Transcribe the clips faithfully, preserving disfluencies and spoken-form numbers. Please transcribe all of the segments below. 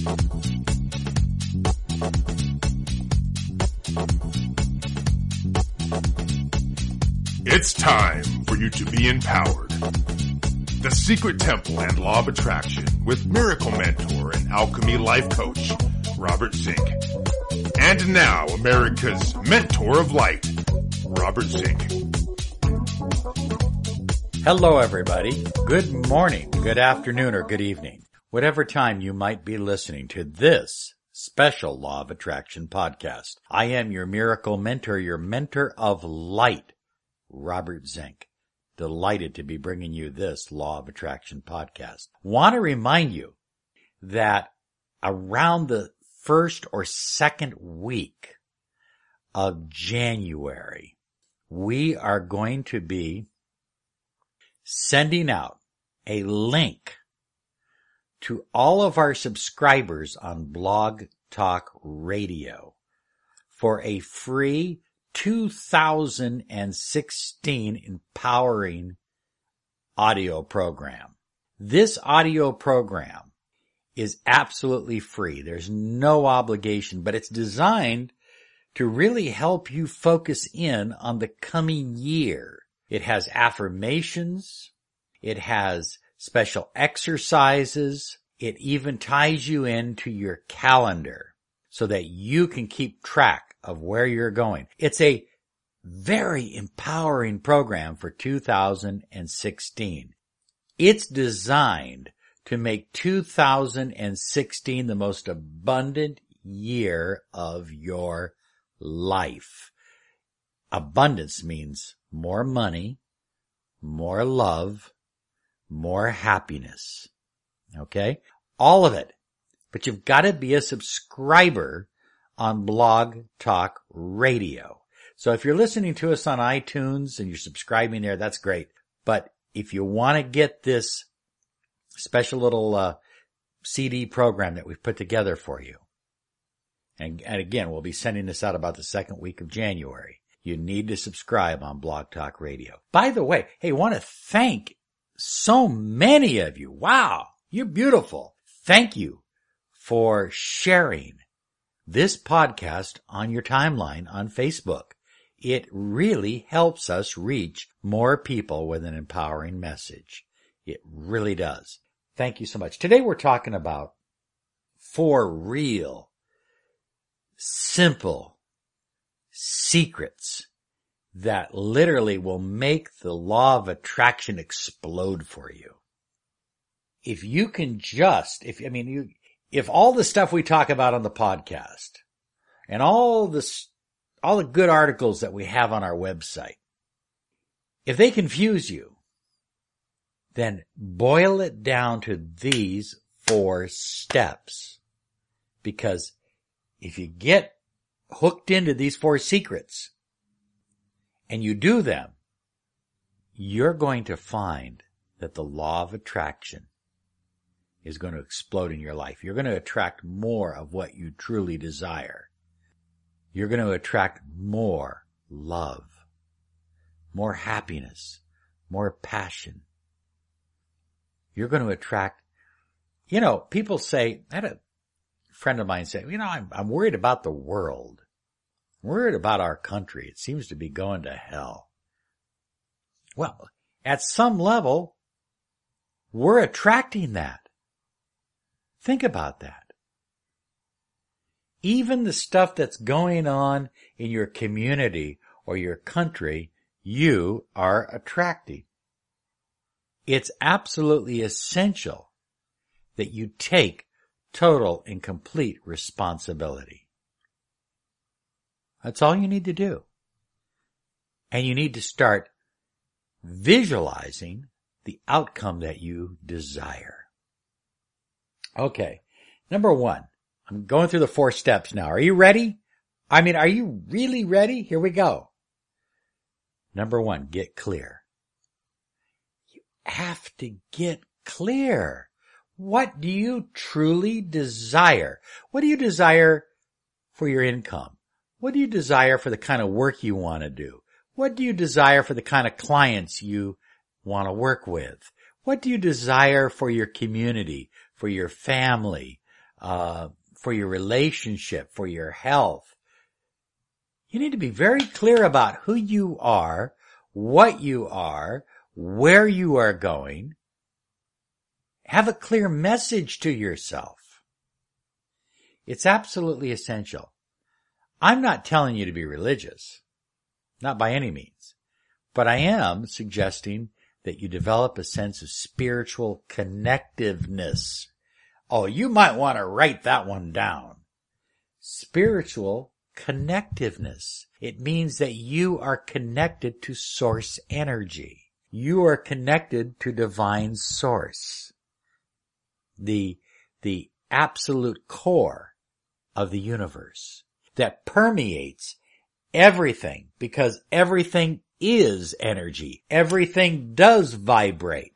It's time for you to be empowered. The Secret Temple and Law of Attraction with Miracle Mentor and Alchemy Life Coach, Robert Zink. And now, America's Mentor of Light, Robert Zink. Hello, everybody. Good morning, good afternoon, or good evening. Whatever time you might be listening to this special Law of Attraction podcast. I am your Miracle Mentor, your Mentor of Light, Robert Zink. Delighted to be bringing you this Law of Attraction podcast. Want to remind you that around the first or second week of January, we are going to be sending out a link to all of our subscribers on Blog Talk Radio for a free two thousand sixteen empowering audio program. This audio program is absolutely free. There's no obligation, but it's designed to really help you focus in on the coming year. It has affirmations. It has special exercises. It even ties you into your calendar so that you can keep track of where you're going. It's a very empowering program for two thousand sixteen. It's designed to make two thousand sixteen the most abundant year of your life. Abundance means more money, more love, more happiness. Okay? All of it. But you've got to be a subscriber on Blog Talk Radio. So if you're listening to us on iTunes and you're subscribing there, that's great. But if you want to get this special little uh, C D program that we've put together for you, and, and again, we'll be sending this out about the second week of January, you need to subscribe on Blog Talk Radio. By the way, hey, I want to thank so many of you. Wow, you're beautiful. Thank you for sharing this podcast on your timeline on Facebook. It really helps us reach more people with an empowering message. It really does. Thank you so much. Today we're talking about four real, simple secrets that literally will make the law of attraction explode for you. If you can just, if, I mean, you, if all the stuff we talk about on the podcast and all this, all the good articles that we have on our website, if they confuse you, then boil it down to these four steps. Because if you get hooked into these four secrets and you do them, you're going to find that the law of attraction is going to explode in your life. You're going to attract more of what you truly desire. You're going to attract more love, more happiness, more passion. You're going to attract, you know, people say, I had a friend of mine say, you know, I'm, I'm worried about the world. I'm worried about our country. It seems to be going to hell. Well, at some level, we're attracting that. Think about that. Even the stuff that's going on in your community or your country, you are attracting. It's absolutely essential that you take total and complete responsibility. That's all you need to do. And you need to start visualizing the outcome that you desire. Okay, number one, I'm going through the four steps now. Are you ready? I mean, are you really ready? Here we go. Number one, get clear. You have to get clear. What do you truly desire? What do you desire for your income? What do you desire for the kind of work you want to do? What do you desire for the kind of clients you want to work with? What do you desire for your community, for your family, uh, for your relationship, for your health. You need to be very clear about who you are, what you are, where you are going. Have a clear message to yourself. It's absolutely essential. I'm not telling you to be religious, not by any means, but I am suggesting that you develop a sense of spiritual connectiveness. Oh, you might want to write that one down. Spiritual connectiveness. It means that you are connected to source energy. You are connected to divine source. The, the absolute core of the universe that permeates everything, because everything is energy. Everything does vibrate.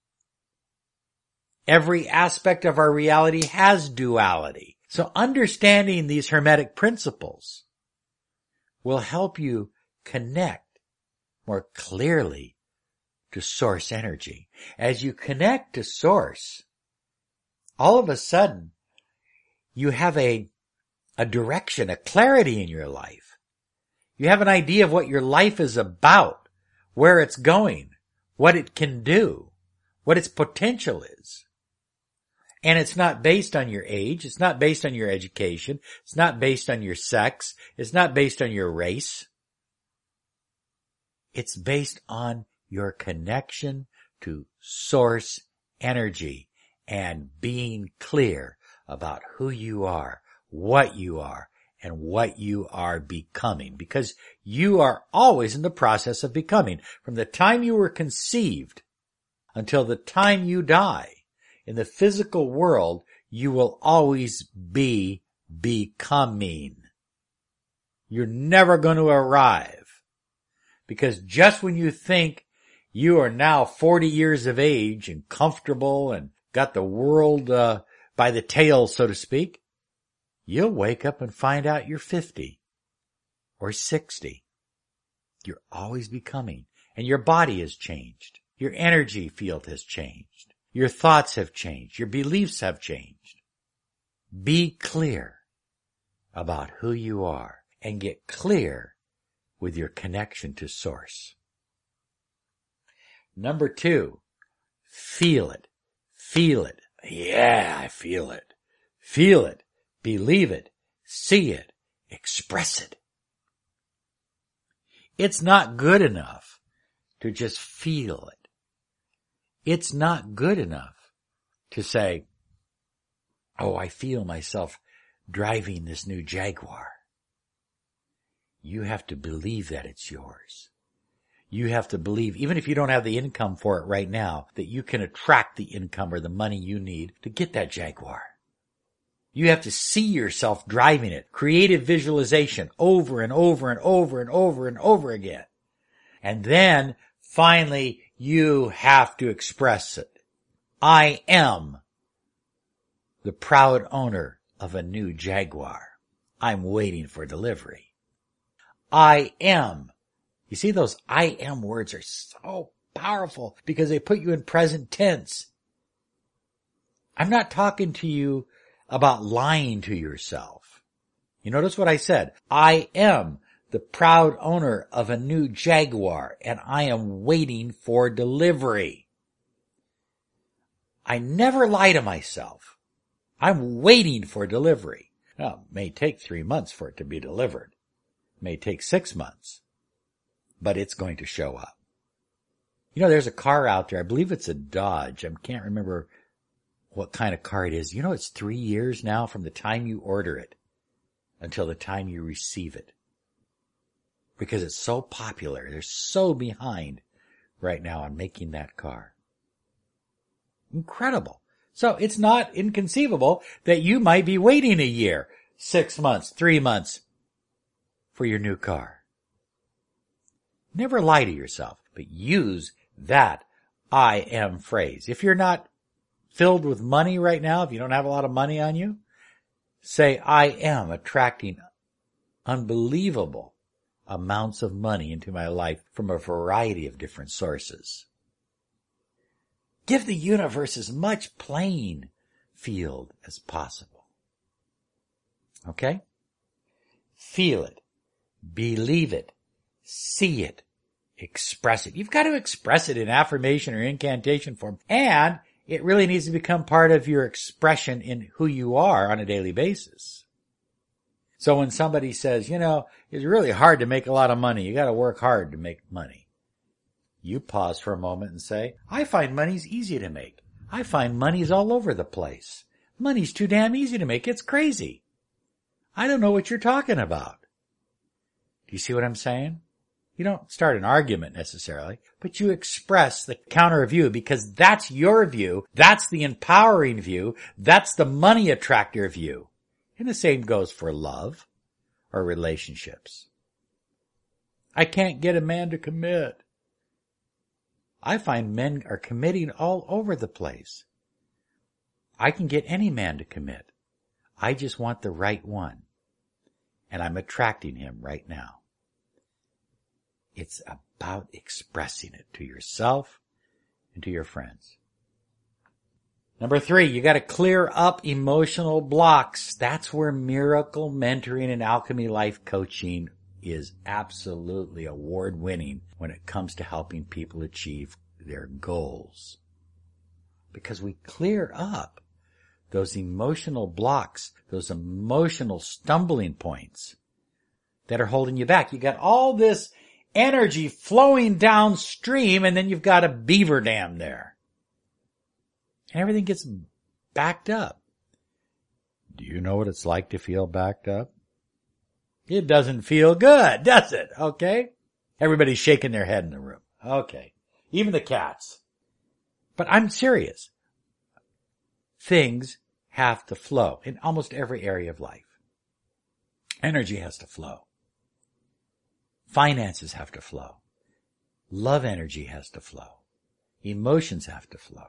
Every aspect of our reality has duality. So understanding these Hermetic principles will help you connect more clearly to source energy. As you connect to source, all of a sudden you have a, a direction, a clarity in your life. You have an idea of what your life is about, where it's going, what it can do, what its potential is. And it's not based on your age. It's not based on your education. It's not based on your sex. It's not based on your race. It's based on your connection to source energy and being clear about who you are, what you are, and what you are becoming. Because you are always in the process of becoming. From the time you were conceived until the time you die, in the physical world, you will always be becoming. You're never going to arrive. Because just when you think you are now forty years of age and comfortable and got the world uh, by the tail, so to speak, you'll wake up and find out you're fifty or sixty. You're always becoming. And your body has changed. Your energy field has changed. Your thoughts have changed. Your beliefs have changed. Be clear about who you are and get clear with your connection to source. Number two, feel it. Feel it. Yeah, I feel it. Feel it. Believe it. See it. Express it. It's not good enough to just feel it. It's not good enough to say, oh, I feel myself driving this new Jaguar. You have to believe that it's yours. You have to believe, even if you don't have the income for it right now, that you can attract the income or the money you need to get that Jaguar. You have to see yourself driving it. Creative visualization over and over and over and over and over again. And then finally, you have to express it. I am the proud owner of a new Jaguar. I'm waiting for delivery. I am. You see, those I am words are so powerful because they put you in present tense. I'm not talking to you about lying to yourself. You notice what I said? I am the proud owner of a new Jaguar, and I am waiting for delivery. I never lie to myself. I'm waiting for delivery. Now, it may take three months for it to be delivered. It may take six months, but it's going to show up. You know, there's a car out there. I believe it's a Dodge. I can't remember what kind of car it is. You know, it's three years now from the time you order it until the time you receive it. Because it's so popular. They're so behind right now on making that car. Incredible. So it's not inconceivable that you might be waiting a year, six months, three months for your new car. Never lie to yourself, but use that I am phrase. If you're not filled with money right now, if you don't have a lot of money on you, say I am attracting unbelievable amounts of money into my life from a variety of different sources. Give the universe as much playing field as possible. Okay? Feel it. Believe it. See it. Express it. You've got to express it in affirmation or incantation form. And it really needs to become part of your expression in who you are on a daily basis. So when somebody says, you know, it's really hard to make a lot of money. You got to work hard to make money. You pause for a moment and say, I find money's easy to make. I find money's all over the place. Money's too damn easy to make. It's crazy. I don't know what you're talking about. Do you see what I'm saying? You don't start an argument necessarily, but you express the counter view because that's your view. That's the empowering view. That's the money attractor view. And the same goes for love or relationships. I can't get a man to commit. I find men are committing all over the place. I can get any man to commit. I just want the right one. And I'm attracting him right now. It's about expressing it to yourself and to your friends. Number three, you got to clear up emotional blocks. That's where miracle mentoring and alchemy life coaching is absolutely award-winning when it comes to helping people achieve their goals. Because we clear up those emotional blocks, those emotional stumbling points that are holding you back. You got all this energy flowing downstream, and then you've got a beaver dam there. And everything gets backed up. Do you know what it's like to feel backed up? It doesn't feel good, does it? Okay? Everybody's shaking their head in the room. Okay. Even the cats. But I'm serious. Things have to flow in almost every area of life. Energy has to flow. Finances have to flow. Love energy has to flow. Emotions have to flow.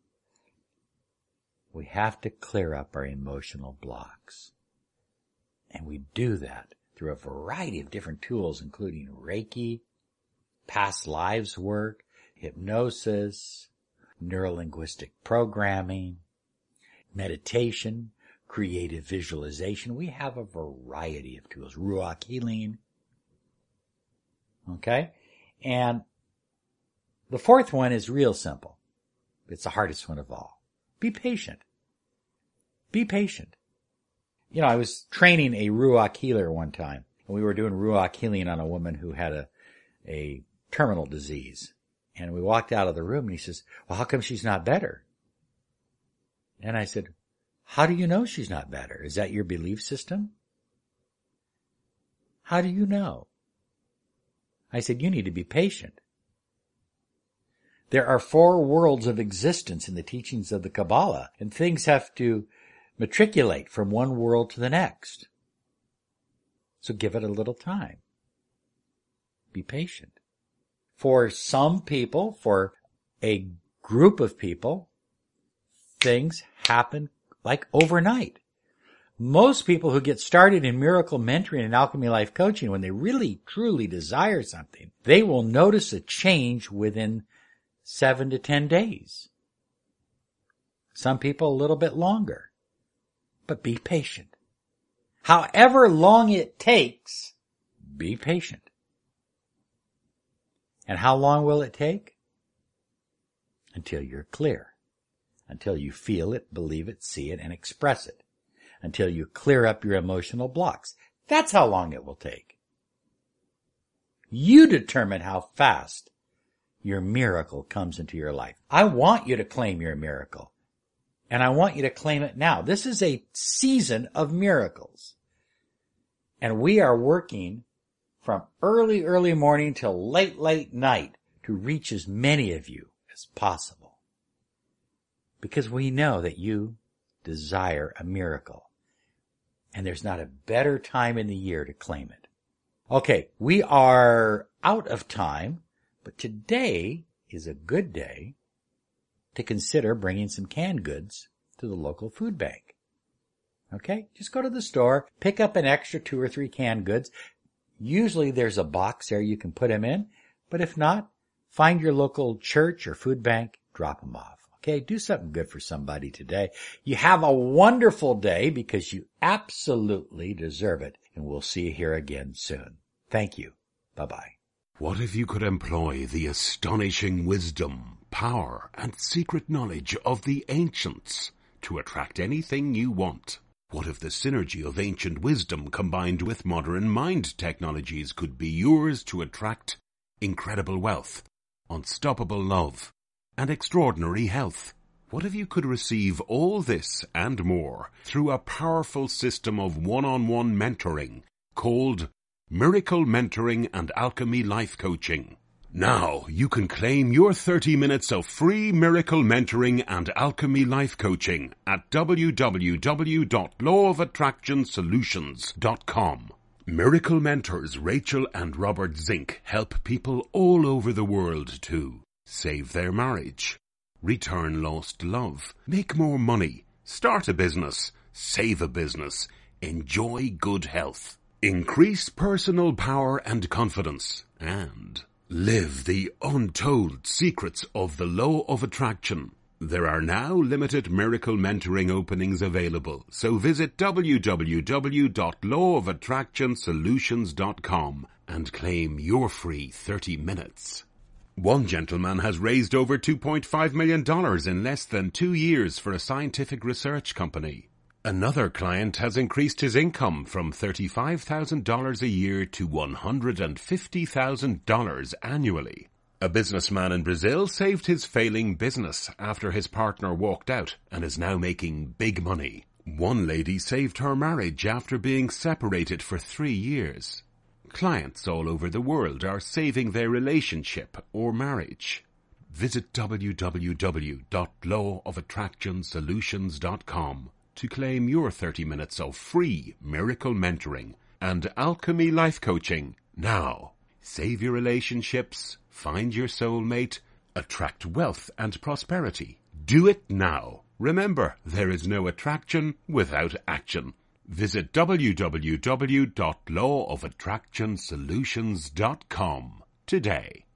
We have to clear up our emotional blocks. And we do that through a variety of different tools, including Reiki, past lives work, hypnosis, neurolinguistic programming, meditation, creative visualization. We have a variety of tools. Ruach healing. Okay? And the fourth one is real simple. It's the hardest one of all. Be patient. Be patient. You know, I was training a Ruach healer one time, and we were doing Ruach healing on a woman who had a, a terminal disease. And we walked out of the room, and he says, well, how come she's not better? And I said, how do you know she's not better? Is that your belief system? How do you know? I said, you need to be patient. There are four worlds of existence in the teachings of the Kabbalah, and things have to matriculate from one world to the next. So give it a little time. Be patient. For some people, for a group of people, things happen like overnight. Most people who get started in miracle mentoring and alchemy life coaching, when they really truly desire something, they will notice a change within seven to ten days. Some people a little bit longer. But be patient. However long it takes, be patient. And how long will it take? Until you're clear. Until you feel it, believe it, see it, and express it. Until you clear up your emotional blocks. That's how long it will take. You determine how fast your miracle comes into your life. I want you to claim your miracle. And I want you to claim it now. This is a season of miracles. And we are working from early, early morning till late, late night to reach as many of you as possible. Because we know that you desire a miracle. And there's not a better time in the year to claim it. Okay, we are out of time, but today is a good day to consider bringing some canned goods to the local food bank. Okay? Just go to the store, pick up an extra two or three canned goods. Usually there's a box there you can put them in, but if not, find your local church or food bank, drop them off. Okay, do something good for somebody today. You have a wonderful day because you absolutely deserve it. And we'll see you here again soon. Thank you. Bye-bye. What if you could employ the astonishing wisdom, power, and secret knowledge of the ancients to attract anything you want? What if the synergy of ancient wisdom combined with modern mind technologies could be yours to attract incredible wealth, unstoppable love, and extraordinary health? What if you could receive all this and more through a powerful system of one-on-one mentoring called Miracle Mentoring and Alchemy Life Coaching? Now you can claim your thirty minutes of free Miracle Mentoring and Alchemy Life Coaching at w w w dot law of attraction solutions dot com. Miracle mentors Rachel and Robert Zink help people all over the world to save their marriage, return lost love, make more money, start a business, save a business, enjoy good health, increase personal power and confidence, and live the untold secrets of the law of attraction. There are now limited Miracle Mentoring openings available, so visit w w w dot law of attraction solutions dot com and claim your free thirty minutes. One gentleman has raised over two point five million dollars in less than two years for a scientific research company. Another client has increased his income from thirty-five thousand dollars a year to one hundred fifty thousand dollars annually. A businessman in Brazil saved his failing business after his partner walked out and is now making big money. One lady saved her marriage after being separated for three years. Clients all over the world are saving their relationship or marriage. Visit w w w dot law of attraction solutions dot com to claim your thirty minutes of free Miracle Mentoring and Alchemy Life Coaching now. Save your relationships, find your soulmate, attract wealth and prosperity. Do it now. Remember, there is no attraction without action. Visit w w w dot law of attraction solutions dot com today.